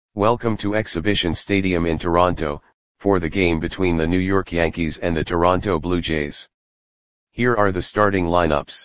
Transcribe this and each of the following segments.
Welcome to Exhibition Stadium in Toronto, for the game between the New York Yankees and the Toronto Blue Jays. Here are the starting lineups.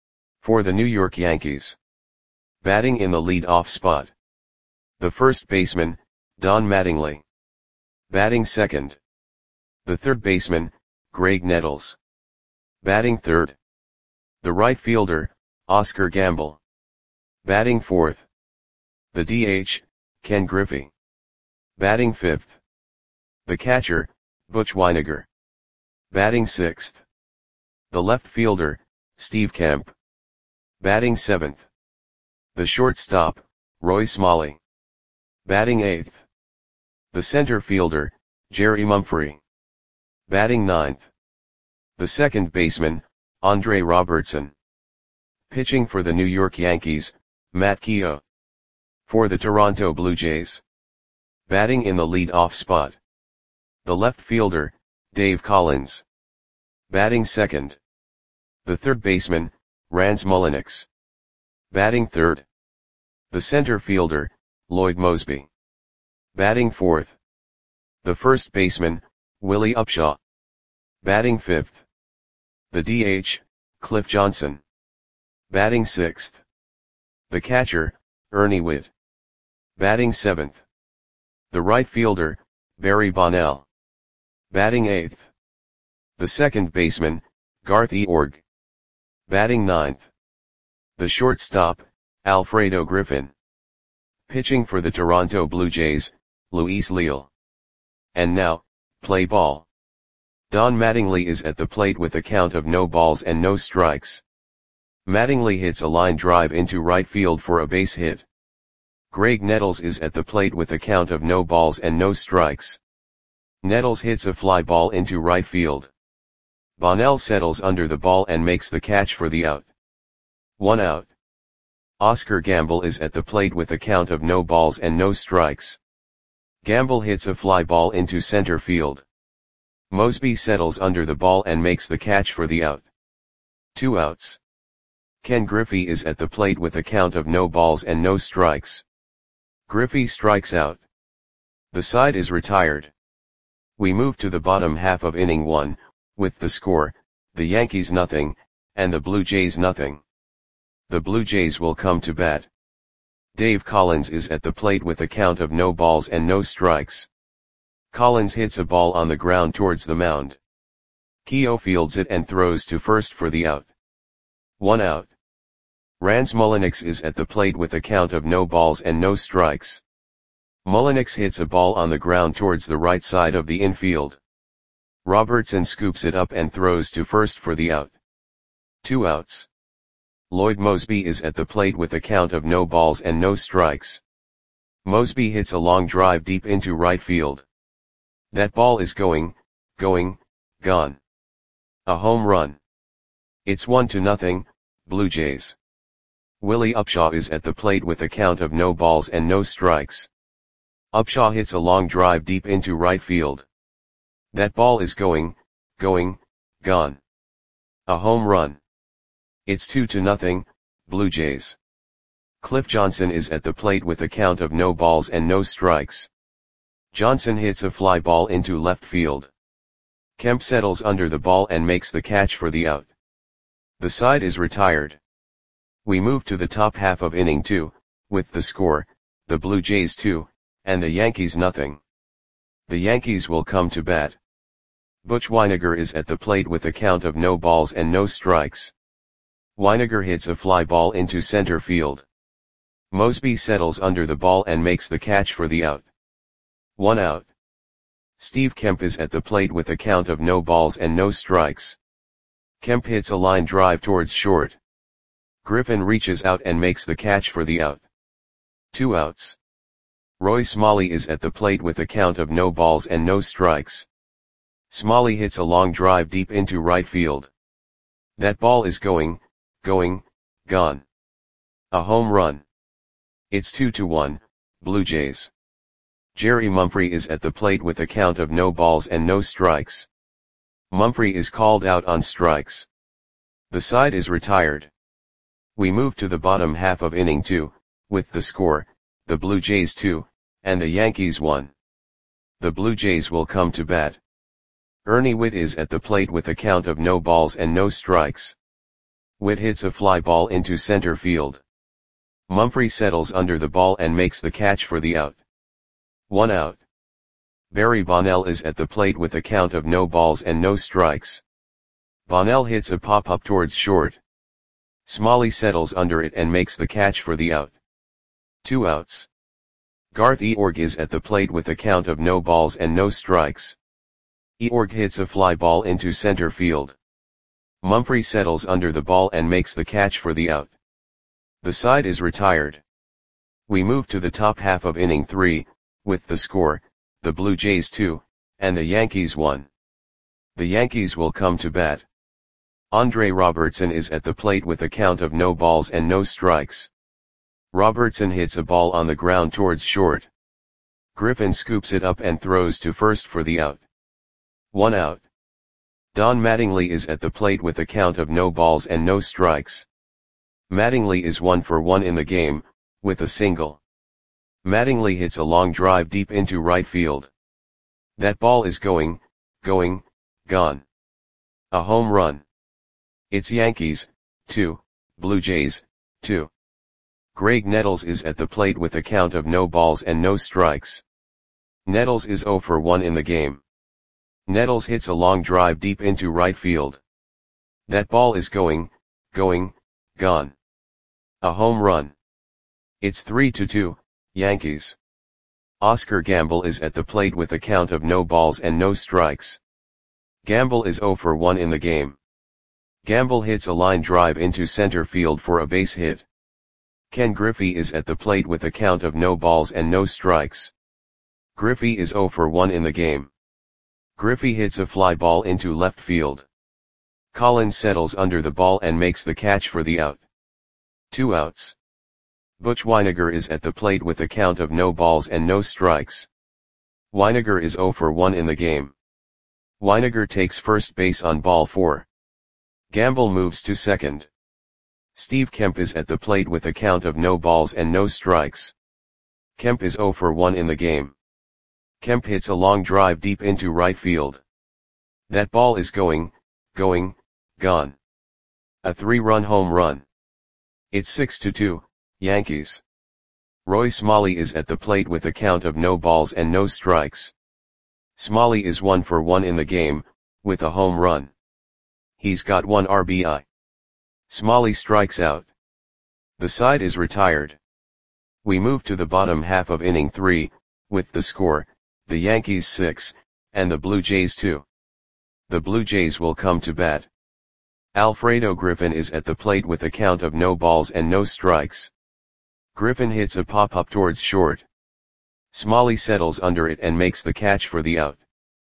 For the New York Yankees. Batting in the lead-off spot. The first baseman, Don Mattingly. Batting second. The third baseman, Graig Nettles. Batting third. The right fielder, Oscar Gamble. Batting fourth. The DH, Ken Griffey. Batting fifth. The catcher, Butch Wynegar. Batting sixth. The left fielder, Steve Kemp. Batting seventh. The shortstop, Roy Smalley. Batting eighth. The center fielder, Jerry Mumphrey. Batting ninth. The second baseman, Andre Robertson. Pitching for the New York Yankees, Matt Keough. For the Toronto Blue Jays. Batting in the lead-off spot. The left fielder, Dave Collins. Batting second. The third baseman, Rance Mulliniks. Batting third. The center fielder, Lloyd Moseby. Batting fourth. The first baseman, Willie Upshaw. Batting fifth. The DH, Cliff Johnson. Batting sixth. The catcher, Ernie Whitt. Batting seventh. The right fielder, Barry Bonnell. Batting eighth. The second baseman, Garth Eorg. Batting ninth. The shortstop, Alfredo Griffin. Pitching for the Toronto Blue Jays, Luis Leal. And now, play ball. Don Mattingly is at the plate with a count of no balls and no strikes. Mattingly hits a line drive into right field for a base hit. Graig Nettles is at the plate with a count of no balls and no strikes. Nettles hits a fly ball into right field. Bonnell settles under the ball and makes the catch for the out. 1 out. Oscar Gamble is at the plate with a count of no balls and no strikes. Gamble hits a fly ball into center field. Moseby settles under the ball and makes the catch for the out. 2 outs. Ken Griffey is at the plate with a count of no balls and no strikes. Griffey strikes out. The side is retired. We move to the bottom half of inning 1, with the score, the Yankees nothing, and the Blue Jays nothing. The Blue Jays will come to bat. Dave Collins is at the plate with a count of no balls and no strikes. Collins hits a ball on the ground towards the mound. Keough fields it and throws to first for the out. 1 out. Rance Mulliniks is at the plate with a count of no balls and no strikes. Mulliniks hits a ball on the ground towards the right side of the infield. Robertson scoops it up and throws to first for the out. 2 outs. Lloyd Moseby is at the plate with a count of no balls and no strikes. Moseby hits a long drive deep into right field. That ball is going, gone. A home run. It's 1-0, Blue Jays. Willie Upshaw is at the plate with a count of no balls and no strikes. Upshaw hits a long drive deep into right field. That ball is going, gone. A home run. It's 2-0, Blue Jays. Cliff Johnson is at the plate with a count of no balls and no strikes. Johnson hits a fly ball into left field. Kemp settles under the ball and makes the catch for the out. The side is retired. We move to the top half of inning 2, with the score, the Blue Jays 2, and the Yankees nothing. The Yankees will come to bat. Butch Wynegar is at the plate with a count of no balls and no strikes. Wynegar hits a fly ball into center field. Moseby settles under the ball and makes the catch for the out. 1 out. Steve Kemp is at the plate with a count of no balls and no strikes. Kemp hits a line drive towards short. Griffin reaches out and makes the catch for the out. 2 outs. Roy Smalley is at the plate with a count of no balls and no strikes. Smalley hits a long drive deep into right field. That ball is going, gone. A home run. It's 2-1, Blue Jays. Jerry Mumphrey is at the plate with a count of no balls and no strikes. Mumphrey is called out on strikes. The side is retired. We move to the bottom half of inning 2, with the score, the Blue Jays 2, and the Yankees 1. The Blue Jays will come to bat. Ernie Whitt is at the plate with a count of no balls and no strikes. Whitt hits a fly ball into center field. Mumphrey settles under the ball and makes the catch for the out. 1 out. Barry Bonnell is at the plate with a count of no balls and no strikes. Bonnell hits a pop-up towards short. Smalley settles under it and makes the catch for the out. 2 outs. Garth Eorg is at the plate with a count of no balls and no strikes. Eorg hits a fly ball into center field. Mumphrey settles under the ball and makes the catch for the out. The side is retired. We move to the top half of inning 3, with the score, the Blue Jays 2, and the Yankees 1. The Yankees will come to bat. Andre Robertson is at the plate with a count of no balls and no strikes. Robertson hits a ball on the ground towards short. Griffin scoops it up and throws to first for the out. 1 out. Don Mattingly is at the plate with a count of no balls and no strikes. Mattingly is 1 for 1 in the game, with a single. Mattingly hits a long drive deep into right field. That ball is going, gone. A home run. It's Yankees, 2, Blue Jays, 2. Greg Nettles is at the plate with a count of no balls and no strikes. Nettles is 0 for 1 in the game. Nettles hits a long drive deep into right field. That ball is going, gone. A home run. It's 3-2, Yankees. Oscar Gamble is at the plate with a count of no balls and no strikes. Gamble is 0 for 1 in the game. Gamble hits a line drive into center field for a base hit. Ken Griffey is at the plate with a count of no balls and no strikes. Griffey is 0 for 1 in the game. Griffey hits a fly ball into left field. Collins settles under the ball and makes the catch for the out. 2 outs. Butch Wynegar is at the plate with a count of no balls and no strikes. Wynegar is 0 for 1 in the game. Wynegar takes first base on ball 4. Gamble moves to second. Steve Kemp is at the plate with a count of no balls and no strikes. Kemp is 0 for 1 in the game. Kemp hits a long drive deep into right field. That ball is going, gone. A 3-run home run. It's 6-2, Yankees. Roy Smalley is at the plate with a count of no balls and no strikes. Smalley is 1 for 1 in the game, with a home run. He's got 1 RBI. Smalley strikes out. The side is retired. We move to the bottom half of inning 3, with the score, the Yankees 6, and the Blue Jays 2. The Blue Jays will come to bat. Alfredo Griffin is at the plate with a count of no balls and no strikes. Griffin hits a pop-up towards short. Smalley settles under it and makes the catch for the out.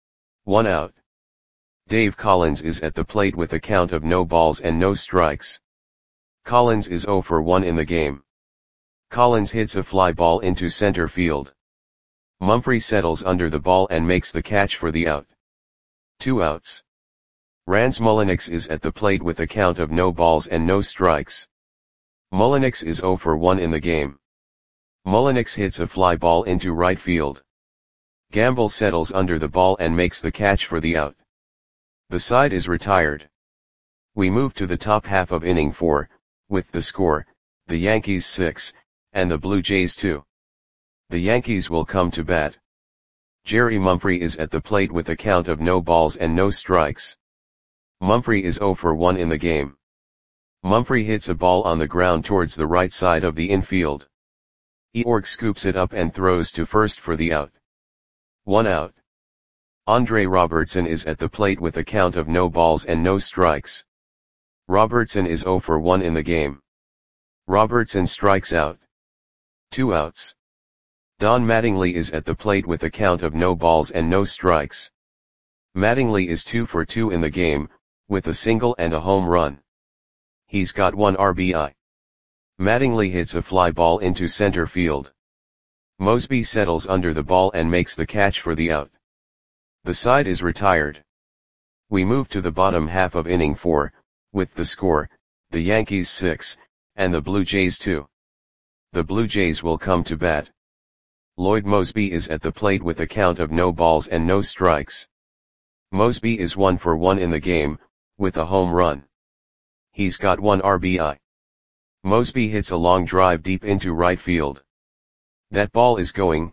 1 out. Dave Collins is at the plate with a count of no balls and no strikes. Collins is 0 for 1 in the game. Collins hits a fly ball into center field. Mumphrey settles under the ball and makes the catch for the out. 2 outs. Rance Mulliniks is at the plate with a count of no balls and no strikes. Mulliniks is 0 for 1 in the game. Mulliniks hits a fly ball into right field. Gamble settles under the ball and makes the catch for the out. The side is retired. We move to the top half of inning 4, with the score, the Yankees 6, and the Blue Jays 2. The Yankees will come to bat. Jerry Mumphrey is at the plate with a count of no balls and no strikes. Mumphrey is 0 for 1 in the game. Mumphrey hits a ball on the ground towards the right side of the infield. Eorg scoops it up and throws to first for the out. 1 out. Andre Robertson is at the plate with a count of no balls and no strikes. Robertson is 0 for 1 in the game. Robertson strikes out. 2 outs. Don Mattingly is at the plate with a count of no balls and no strikes. Mattingly is 2 for 2 in the game, with a single and a home run. He's got 1 RBI. Mattingly hits a fly ball into center field. Mosby settles under the ball and makes the catch for the out. The side is retired. We move to the bottom half of inning 4, with the score, the Yankees 6, and the Blue Jays 2. The Blue Jays will come to bat. Lloyd Moseby is at the plate with a count of no balls and no strikes. Moseby is 1 for 1 in the game, with a home run. He's got 1 RBI. Moseby hits a long drive deep into right field. That ball is gone.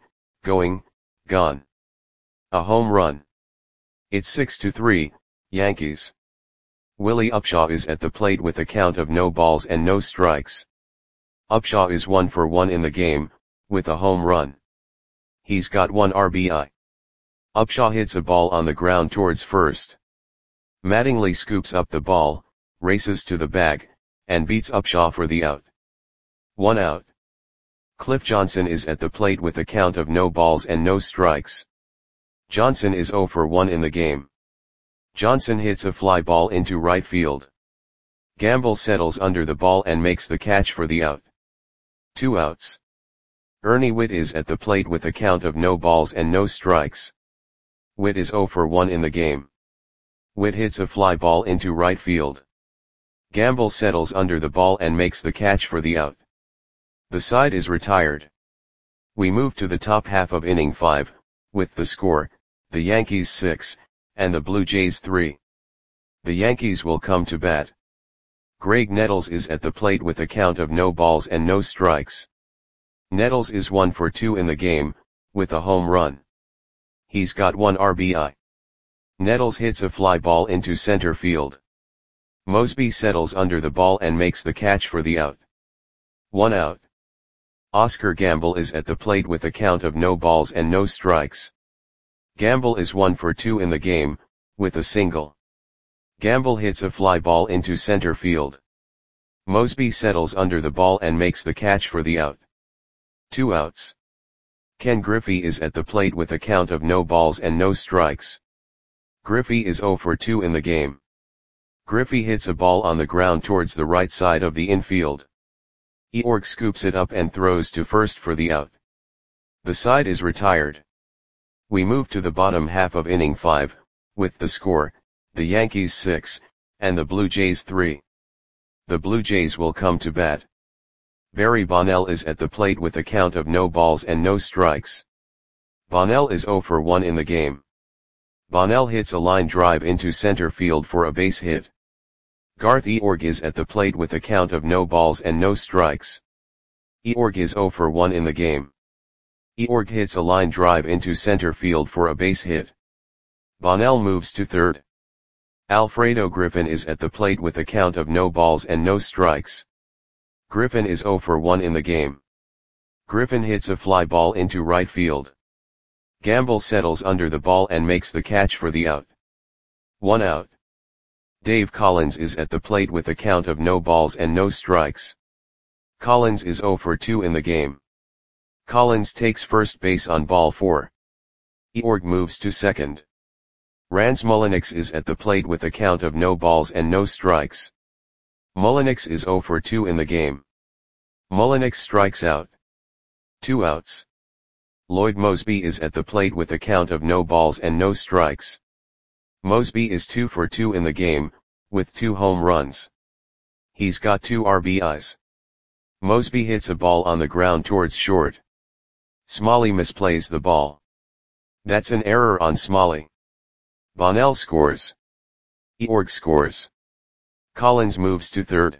A home run. It's 6-3, Yankees. Willie Upshaw is at the plate with a count of no balls and no strikes. Upshaw is 1 for 1 in the game, with a home run. He's got 1 RBI. Upshaw hits a ball on the ground towards first. Mattingly scoops up the ball, races to the bag, and beats Upshaw for the out. 1 out. Cliff Johnson is at the plate with a count of no balls and no strikes. Johnson is 0 for 1 in the game. Johnson hits a fly ball into right field. Gamble settles under the ball and makes the catch for the out. 2 outs. Ernie Whitt is at the plate with a count of no balls and no strikes. Whitt is 0 for 1 in the game. Whitt hits a fly ball into right field. Gamble settles under the ball and makes the catch for the out. The side is retired. We move to the top half of inning 5, with the score, the Yankees 6, and the Blue Jays 3. The Yankees will come to bat. Greg Nettles is at the plate with a count of no balls and no strikes. Nettles is 1 for 2 in the game, with a home run. He's got 1 RBI. Nettles hits a fly ball into center field. Moseby settles under the ball and makes the catch for the out. 1 out. Oscar Gamble is at the plate with a count of no balls and no strikes. Gamble is 1 for 2 in the game, with a single. Gamble hits a fly ball into center field. Moseby settles under the ball and makes the catch for the out. 2 outs. Ken Griffey is at the plate with a count of no balls and no strikes. Griffey is 0 for 2 in the game. Griffey hits a ball on the ground towards the right side of the infield. Eorg scoops it up and throws to first for the out. The side is retired. We move to the bottom half of inning 5, with the score, the Yankees 6, and the Blue Jays 3. The Blue Jays will come to bat. Barry Bonnell is at the plate with a count of no balls and no strikes. Bonnell is 0 for 1 in the game. Bonnell hits a line drive into center field for a base hit. Garth Eorg is at the plate with a count of no balls and no strikes. Eorg is 0 for 1 in the game. Eorg hits a line drive into center field for a base hit. Bonnell moves to third. Alfredo Griffin is at the plate with a count of no balls and no strikes. Griffin is 0 for 1 in the game. Griffin hits a fly ball into right field. Gamble settles under the ball and makes the catch for the out. 1 out. Dave Collins is at the plate with a count of no balls and no strikes. Collins is 0 for 2 in the game. Collins takes first base on ball 4. Eorg moves to second. Rans Mulliniks is at the plate with a count of no balls and no strikes. Mulliniks is 0 for 2 in the game. Mulliniks strikes out. 2 outs. Lloyd Moseby is at the plate with a count of no balls and no strikes. Moseby is 2 for 2 in the game, with 2 home runs. He's got 2 RBIs. Moseby hits a ball on the ground towards short. Smalley misplays the ball. That's an error on Smalley. Bonnell scores. Eorg scores. Collins moves to third.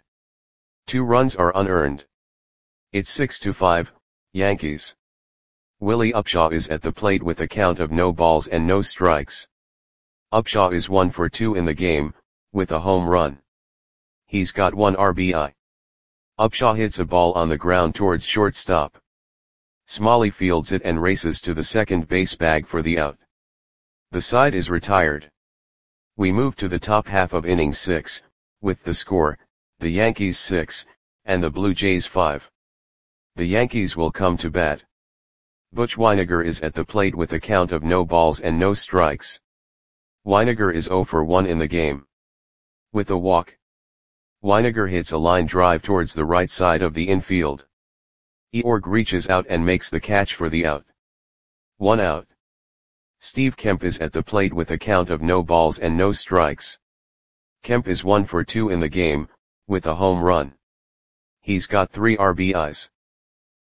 2 runs are unearned. It's 6-5, Yankees. Willie Upshaw is at the plate with a count of no balls and no strikes. Upshaw is 1 for 2 in the game, with a home run. He's got 1 RBI. Upshaw hits a ball on the ground towards shortstop. Smalley fields it and races to the second base bag for the out. The side is retired. We move to the top half of inning 6, with the score, the Yankees 6, and the Blue Jays 5. The Yankees will come to bat. Butch Wynegar is at the plate with a count of no balls and no strikes. Wynegar is 0 for 1 in the game. With a walk. Wynegar hits a line drive towards the right side of the infield. Eorg reaches out and makes the catch for the out. 1 out. Steve Kemp is at the plate with a count of no balls and no strikes. Kemp is 1 for 2 in the game, with a home run. He's got 3 RBIs.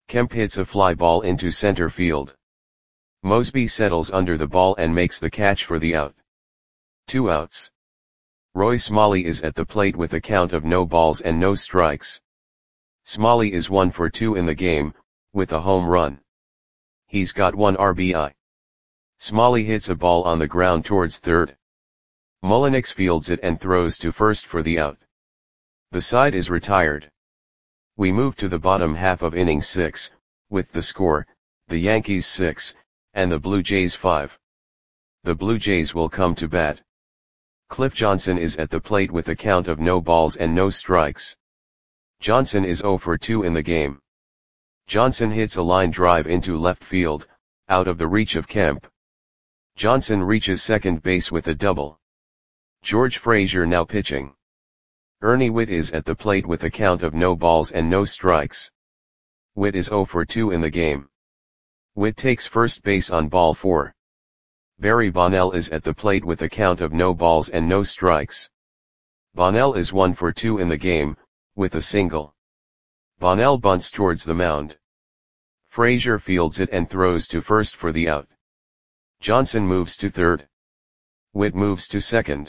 Kemp hits a fly ball into center field. Mosby settles under the ball and makes the catch for the out. 2 outs. Roy Smalley is at the plate with a count of no balls and no strikes. Smalley is 1 for 2 in the game, with a home run. He's got 1 RBI. Smalley hits a ball on the ground towards third. Mullenix fields it and throws to first for the out. The side is retired. We move to the bottom half of inning 6, with the score, the Yankees 6, and the Blue Jays 5. The Blue Jays will come to bat. Cliff Johnson is at the plate with a count of no balls and no strikes. Johnson is 0 for 2 in the game. Johnson hits a line drive into left field, out of the reach of Kemp. Johnson reaches second base with a double. George Frazier now pitching. Ernie Whitt is at the plate with a count of no balls and no strikes. Whitt is 0 for 2 in the game. Whitt takes first base on ball 4. Barry Bonnell is at the plate with a count of no balls and no strikes. Bonnell is 1 for 2 in the game, with a single. Bonnell bunts towards the mound. Frazier fields it and throws to first for the out. Johnson moves to third. Whitt moves to second.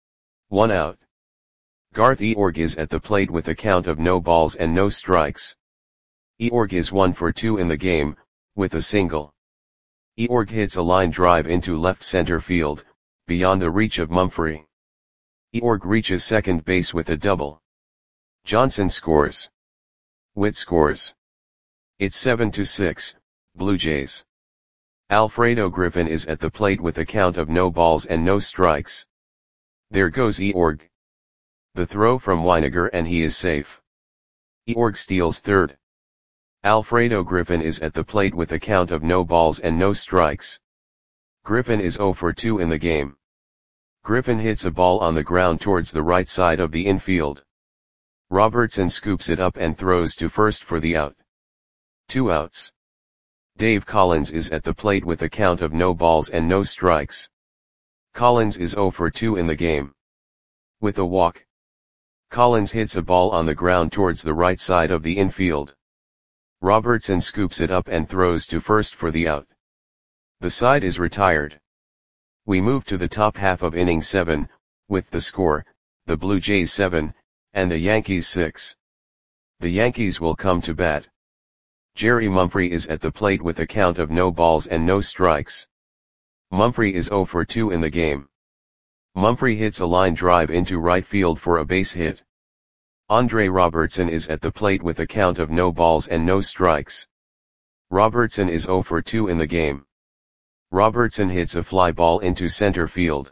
1 out. Garth Eorg is at the plate with a count of no balls and no strikes. Eorg is 1 for 2 in the game, with a single. Eorg hits a line drive into left center field, beyond the reach of Mumphrey. Eorg reaches second base with a double. Johnson scores. Whitt scores. It's 7-6, Blue Jays. Alfredo Griffin is at the plate with a count of no balls and no strikes. There goes Eorg. The throw from Weiniger and he is safe. Eorg steals third. Alfredo Griffin is at the plate with a count of no balls and no strikes. Griffin is 0 for 2 in the game. Griffin hits a ball on the ground towards the right side of the infield. Robertson scoops it up and throws to first for the out. 2 outs. Dave Collins is at the plate with a count of no balls and no strikes. Collins is 0 for 2 in the game. With a walk. Collins hits a ball on the ground towards the right side of the infield. Robertson scoops it up and throws to first for the out. The side is retired. We move to the top half of inning 7, with the score, the Blue Jays 7, and the Yankees 6. The Yankees will come to bat. Jerry Mumphrey is at the plate with a count of no balls and no strikes. Mumphrey is 0 for 2 in the game. Mumphrey hits a line drive into right field for a base hit. Andre Robertson is at the plate with a count of no balls and no strikes. Robertson is 0 for 2 in the game. Robertson hits a fly ball into center field.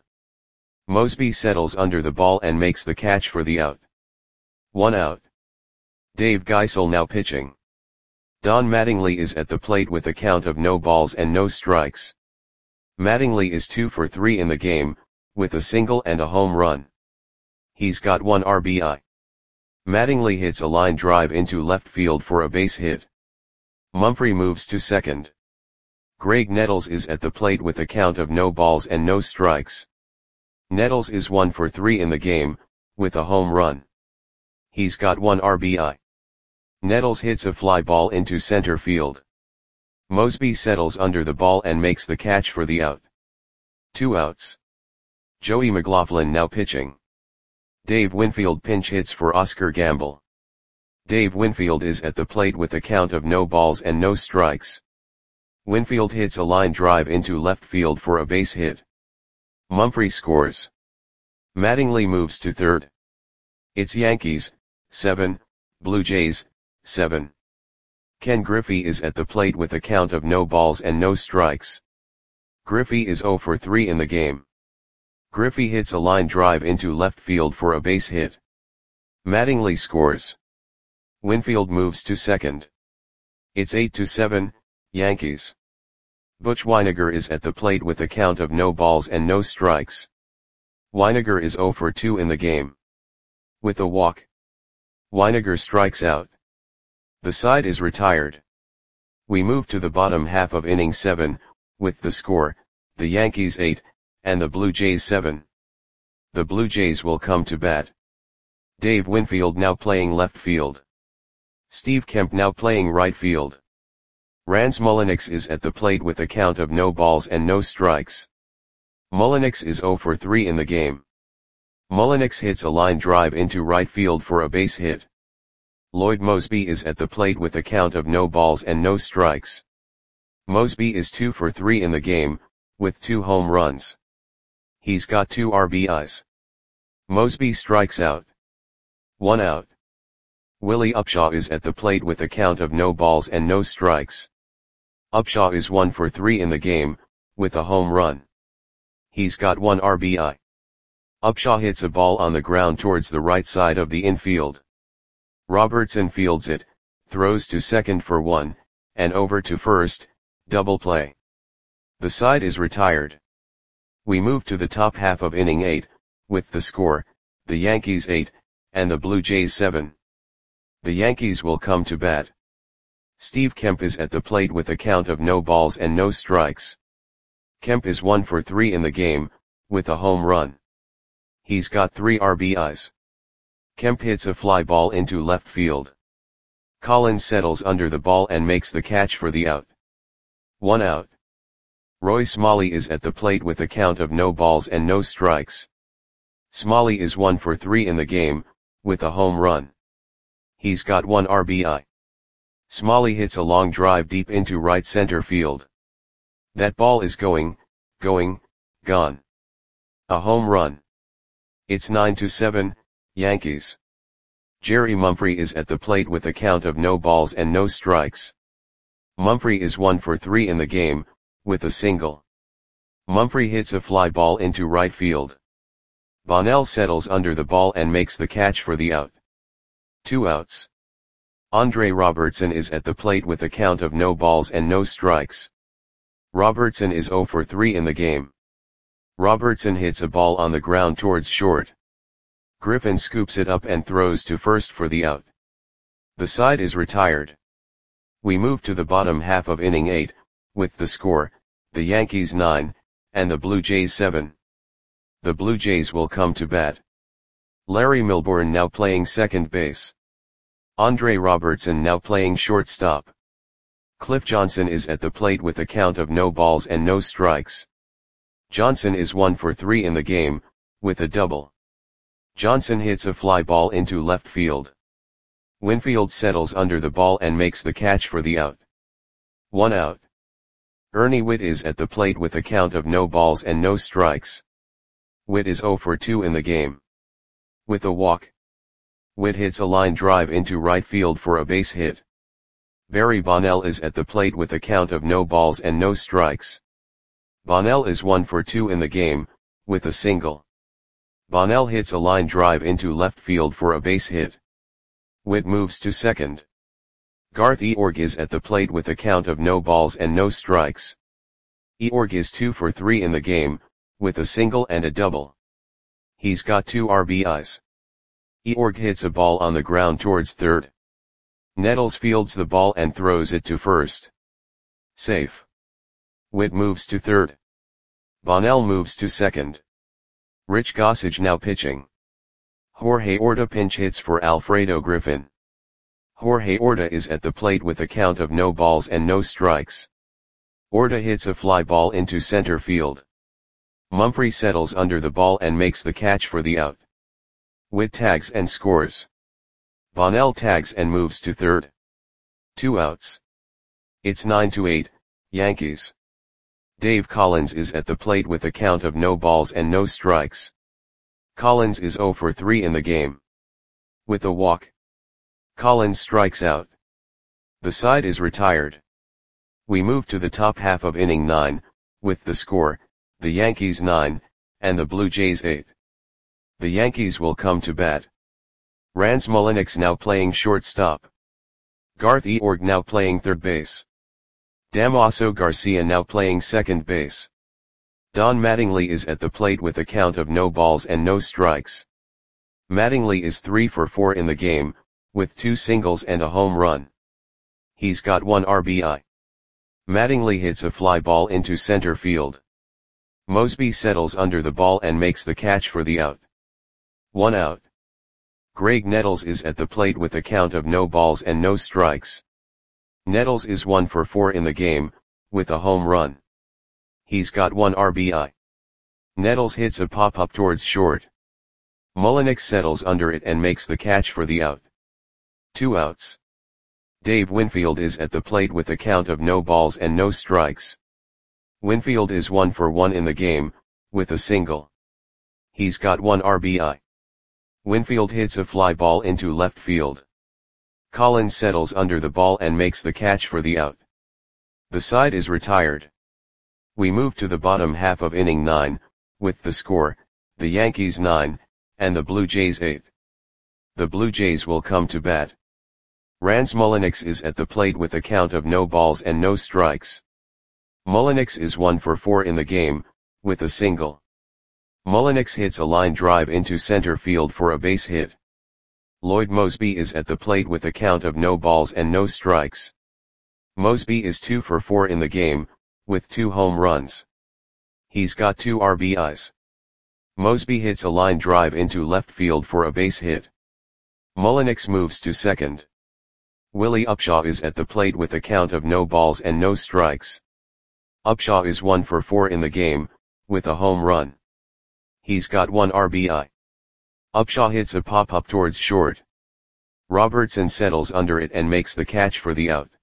Mosby settles under the ball and makes the catch for the out. 1 out. Dave Geisel now pitching. Don Mattingly is at the plate with a count of no balls and no strikes. Mattingly is 2 for 3 in the game, with a single and a home run. He's got 1 RBI. Mattingly hits a line drive into left field for a base hit. Mumphrey moves to second. Greg Nettles is at the plate with a count of no balls and no strikes. Nettles is 1 for 3 in the game, with a home run. He's got 1 RBI. Nettles hits a fly ball into center field. Mosby settles under the ball and makes the catch for the out. 2 outs. Joey McLaughlin now pitching. Dave Winfield pinch hits for Oscar Gamble. Dave Winfield is at the plate with a count of no balls and no strikes. Winfield hits a line drive into left field for a base hit. Mumphrey scores. Mattingly moves to third. It's Yankees, 7, Blue Jays, 7. Ken Griffey is at the plate with a count of no balls and no strikes. Griffey is 0 for 3 in the game. Griffey hits a line drive into left field for a base hit. Mattingly scores. Winfield moves to second. It's 8-7, Yankees. Butch Weiniger is at the plate with a count of no balls and no strikes. Weiniger is 0 for 2 in the game. With a walk. Weiniger strikes out. The side is retired. We move to the bottom half of inning 7, with the score, the Yankees 8, and the Blue Jays 7. The Blue Jays will come to bat. Dave Winfield now playing left field. Steve Kemp now playing right field. Rans Mulliniks is at the plate with a count of no balls and no strikes. Mulliniks is 0 for 3 in the game. Mulliniks hits a line drive into right field for a base hit. Lloyd Moseby is at the plate with a count of no balls and no strikes. Moseby is 2 for 3 in the game, with 2 home runs. He's got 2 RBIs. Moseby strikes out. 1 out. Willie Upshaw is at the plate with a count of no balls and no strikes. Upshaw is 1 for 3 in the game, with a home run. He's got 1 RBI. Upshaw hits a ball on the ground towards the right side of the infield. Robertson fields it, throws to second for 1, and over to first, double play. The side is retired. We move to the top half of inning 8, with the score, the Yankees 8, and the Blue Jays 7. The Yankees will come to bat. Steve Kemp is at the plate with a count of no balls and no strikes. Kemp is 1 for 3 in the game, with a home run. He's got 3 RBIs. Kemp hits a fly ball into left field. Collins settles under the ball and makes the catch for the out. 1 out. Roy Smalley is at the plate with a count of no balls and no strikes. Smalley is 1 for 3 in the game, with a home run. He's got 1 RBI. Smalley hits a long drive deep into right center field. That ball is gone. A home run. It's 9-7, Yankees. Jerry Mumphrey is at the plate with a count of no balls and no strikes. Mumphrey is 1 for 3 in the game, with a single. Mumphrey hits a fly ball into right field. Bonnell settles under the ball and makes the catch for the out. 2 outs. Andre Robertson is at the plate with a count of no balls and no strikes. Robertson is 0 for 3 in the game. Robertson hits a ball on the ground towards short. Griffin scoops it up and throws to first for the out. The side is retired. We move to the bottom half of inning 8, with the score, the Yankees 9, and the Blue Jays 7. The Blue Jays will come to bat. Larry Milbourne now playing second base. Andre Robertson now playing shortstop. Cliff Johnson is at the plate with a count of no balls and no strikes. Johnson is 1 for 3 in the game, with a double. Johnson hits a fly ball into left field. Winfield settles under the ball and makes the catch for the out. 1 out. Ernie Whitt is at the plate with a count of no balls and no strikes. Whitt is 0 for 2 in the game. With a walk. Whitt hits a line drive into right field for a base hit. Barry Bonnell is at the plate with a count of no balls and no strikes. Bonnell is 1 for 2 in the game, with a single. Bonnell hits a line drive into left field for a base hit. Whitt moves to second. Garth Eorg is at the plate with a count of no balls and no strikes. Eorg is 2 for 3 in the game, with a single and a double. He's got 2 RBIs. Eorg hits a ball on the ground towards third. Nettles fields the ball and throws it to first. Safe. Whitt moves to third. Bonnell moves to second. Rich Gossage now pitching. Jorge Orta pinch hits for Alfredo Griffin. Jorge Orta is at the plate with a count of no balls and no strikes. Orta hits a fly ball into center field. Mumphrey settles under the ball and makes the catch for the out. Whitt tags and scores. Bonnell tags and moves to third. 2 outs. It's 9-8, Yankees. Dave Collins is at the plate with a count of no balls and no strikes. Collins is 0 for 3 in the game. With a walk. Collins strikes out. The side is retired. We move to the top half of inning 9, with the score, the Yankees 9, and the Blue Jays 8. The Yankees will come to bat. Rans Mulliniks now playing shortstop. Garth Eorg now playing third base. Damaso Garcia now playing second base. Don Mattingly is at the plate with a count of no balls and no strikes. Mattingly is 3 for 4 in the game, with 2 singles and a home run. He's got 1 RBI. Mattingly hits a fly ball into center field. Moseby settles under the ball and makes the catch for the out. 1 out. Greg Nettles is at the plate with a count of no balls and no strikes. Nettles is 1 for 4 in the game, with a home run. He's got 1 RBI. Nettles hits a pop-up towards short. Mullenix settles under it and makes the catch for the out. 2 outs. Dave Winfield is at the plate with a count of no balls and no strikes. Winfield is 1 for 1 in the game, with a single. He's got 1 RBI. Winfield hits a fly ball into left field. Collins settles under the ball and makes the catch for the out. The side is retired. We move to the bottom half of inning 9, with the score, the Yankees 9, and the Blue Jays 8. The Blue Jays will come to bat. Rans Mullenix is at the plate with a count of no balls and no strikes. Mullenix is 1 for 4 in the game, with a single. Mullenix hits a line drive into center field for a base hit. Lloyd Moseby is at the plate with a count of no balls and no strikes. Moseby is 2 for 4 in the game, with 2 home runs. He's got 2 RBIs. Moseby hits a line drive into left field for a base hit. Mullenix moves to second. Willie Upshaw is at the plate with a count of no balls and no strikes. Upshaw is 1 for 4 in the game, with a home run. He's got 1 RBI. Upshaw hits a pop-up towards short. Robertson settles under it and makes the catch for the out.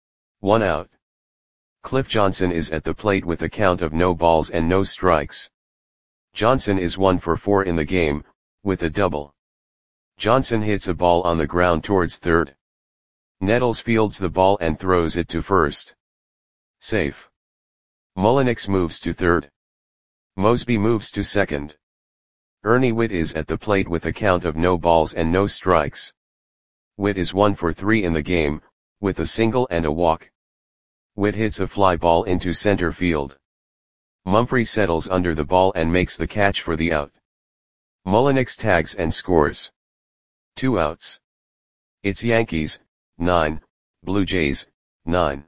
1 out. Cliff Johnson is at the plate with a count of no balls and no strikes. Johnson is 1 for 4 in the game, with a double. Johnson hits a ball on the ground towards third. Nettles fields the ball and throws it to first. Safe. Mullenix moves to third. Moseby moves to second. Ernie Whitt is at the plate with a count of no balls and no strikes. Whitt is 1 for 3 in the game, with a single and a walk. Whitt hits a fly ball into center field. Mumphrey settles under the ball and makes the catch for the out. Mullenix tags and scores. 2 outs. It's Yankees, 9, Blue Jays, 9.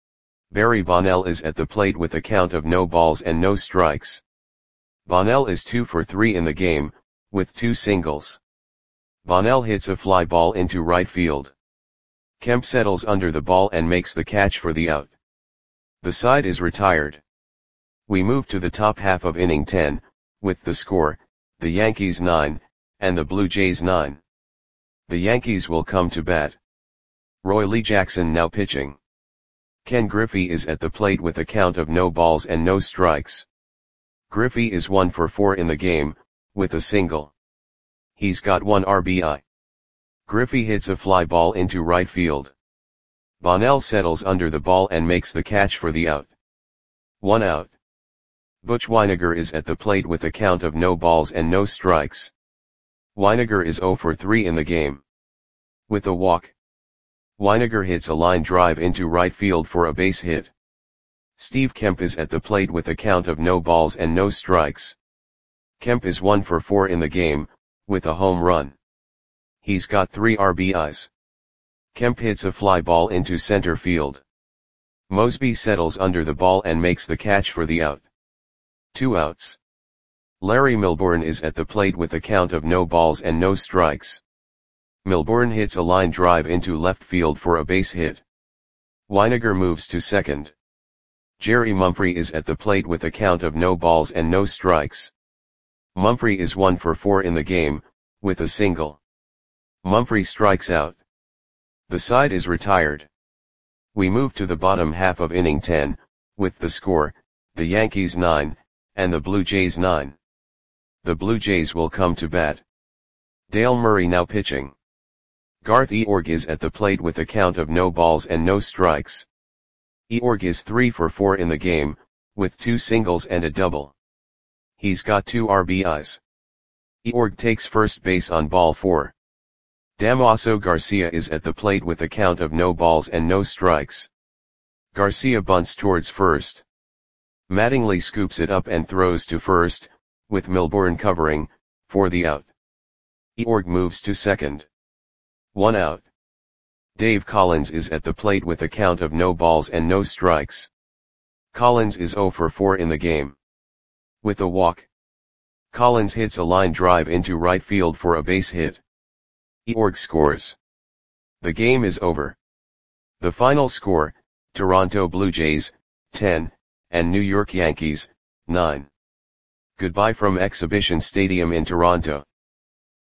Barry Bonnell is at the plate with a count of no balls and no strikes. Bonnell is 2 for 3 in the game, with 2 singles. Bonnell hits a fly ball into right field. Kemp settles under the ball and makes the catch for the out. The side is retired. We move to the top half of inning 10, with the score, the Yankees 9, and the Blue Jays 9. The Yankees will come to bat. Roy Lee Jackson now pitching. Ken Griffey is at the plate with a count of no balls and no strikes. Griffey is 1 for 4 in the game, with a single. He's got 1 RBI. Griffey hits a fly ball into right field. Bonnell settles under the ball and makes the catch for the out. 1 out. Butch Wynegar is at the plate with a count of no balls and no strikes. Wynegar is 0 for 3 in the game. With a walk. Wynegar hits a line drive into right field for a base hit. Steve Kemp is at the plate with a count of no balls and no strikes. Kemp is 1 for 4 in the game, with a home run. He's got 3 RBIs. Kemp hits a fly ball into center field. Moseby settles under the ball and makes the catch for the out. 2 outs. Larry Milbourne is at the plate with a count of no balls and no strikes. Milbourne hits a line drive into left field for a base hit. Wynegar moves to second. Jerry Mumphrey is at the plate with a count of no balls and no strikes. Mumphrey is 1 for 4 in the game, with a single. Mumphrey strikes out. The side is retired. We move to the bottom half of inning 10, with the score, the Yankees 9, and the Blue Jays 9. The Blue Jays will come to bat. Dale Murray now pitching. Garth Eorg is at the plate with a count of no balls and no strikes. Eorg is 3 for 4 in the game, with 2 singles and a double. He's got 2 RBIs. Eorg takes first base on ball 4. Damaso Garcia is at the plate with a count of no balls and no strikes. Garcia bunts towards first. Mattingly scoops it up and throws to first, with Milbourne covering, for the out. Eorg moves to second. 1 out. Dave Collins is at the plate with a count of no balls and no strikes. Collins is 0 for 4 in the game. With a walk. Collins hits a line drive into right field for a base hit. Eorg scores. The game is over. The final score, Toronto Blue Jays, 10, and New York Yankees, 9. Goodbye from Exhibition Stadium in Toronto.